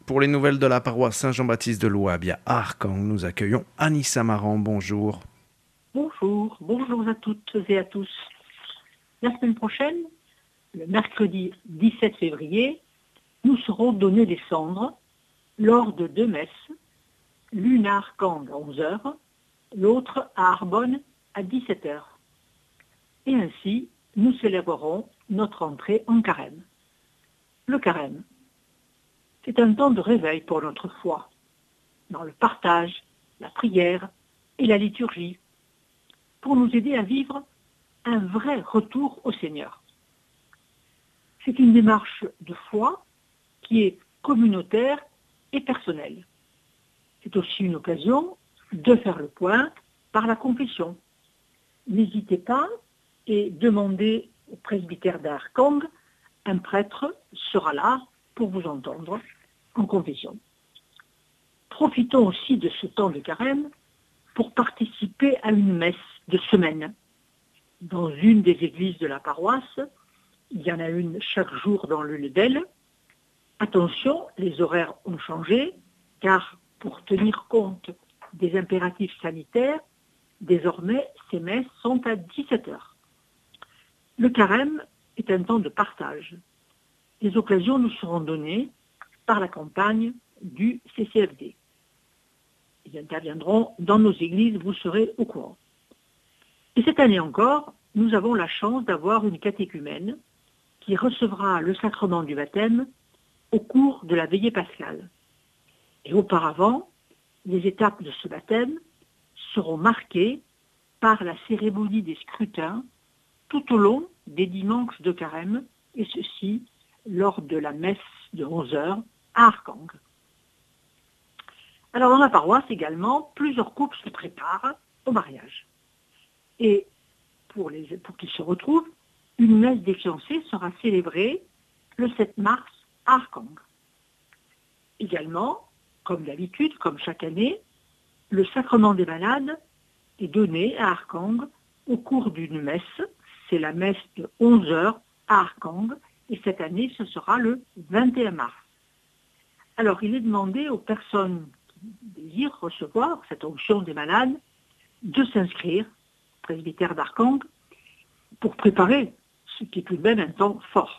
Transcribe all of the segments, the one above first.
Pour les nouvelles de la paroisse Saint-Jean-Baptiste de Louabia à Arcang, nous accueillons Anissa Maran. Bonjour. Bonjour, bonjour à toutes et à tous. La semaine prochaine, le mercredi 17 février, nous serons donnés des cendres lors de deux messes, l'une à Arcang à 11 heures, l'autre à Arbonne à 17 heures. Et ainsi, nous célébrerons notre entrée en carême. Le carême, c'est un temps de réveil pour notre foi, dans le partage, la prière et la liturgie, pour nous aider à vivre un vrai retour au Seigneur. C'est une démarche de foi qui est communautaire et personnelle. C'est aussi une occasion de faire le point par la confession. N'hésitez pas et demandez au presbytère d'Arcang, un prêtre sera là pour vous entendre en confession. Profitons aussi de ce temps de carême pour participer à une messe de semaine. Dans une des églises de la paroisse, il y en a une chaque jour dans le Lebel. Attention, les horaires ont changé, car pour tenir compte des impératifs sanitaires, désormais ces messes sont à 17 heures. Le carême est un temps de partage. Les occasions nous seront données par la campagne du CCFD. Ils interviendront dans nos églises, vous serez au courant. Et cette année encore, nous avons la chance d'avoir une catéchumène qui recevra le sacrement du baptême au cours de la veillée pascale. Et auparavant, les étapes de ce baptême seront marquées par la cérémonie des scrutins tout au long des dimanches de carême, et ceci lors de la messe de 11 heures à Arcang. Alors dans la paroisse également, plusieurs couples se préparent au mariage. Et pour qu'ils se retrouvent, une messe des fiancés sera célébrée le 7 mars à Arcang. Également, comme d'habitude, comme chaque année, le sacrement des malades est donné à Arcang au cours d'une messe. C'est la messe de 11 heures à Arcang, et cette année, ce sera le 21 mars. Alors, il est demandé aux personnes qui désirent recevoir cette onction des malades de s'inscrire au presbytère d'Arcang pour préparer ce qui est tout de même un temps fort.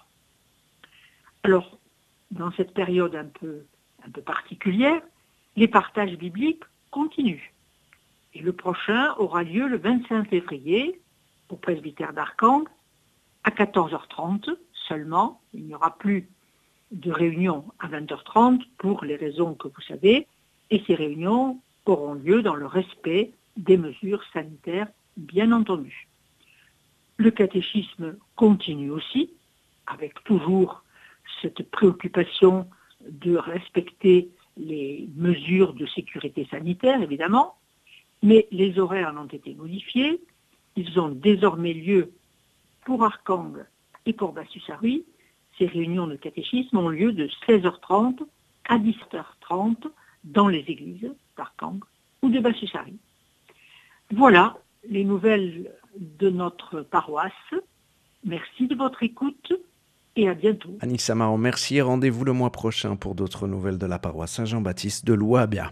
Alors, dans cette période un peu particulière, les partages bibliques continuent. Et le prochain aura lieu le 25 février au presbytère d'Arcang à 14h30 seulement. Il n'y aura plus de réunion à 20h30 pour les raisons que vous savez, et ces réunions auront lieu dans le respect des mesures sanitaires, bien entendu. Le catéchisme continue aussi, avec toujours cette préoccupation de respecter les mesures de sécurité sanitaire, évidemment, mais les horaires en ont été modifiés. Ils ont désormais lieu pour Arcang et pour Bassus-Saruy. Ces réunions de catéchisme ont lieu de 16h30 à 17h30 dans les églises d'Arcang ou de Bassus-Saruy. Voilà les nouvelles de notre paroisse. Merci de votre écoute et à bientôt. Anissa Maran, merci et rendez-vous le mois prochain pour d'autres nouvelles de la paroisse Saint-Jean-Baptiste de Louabia.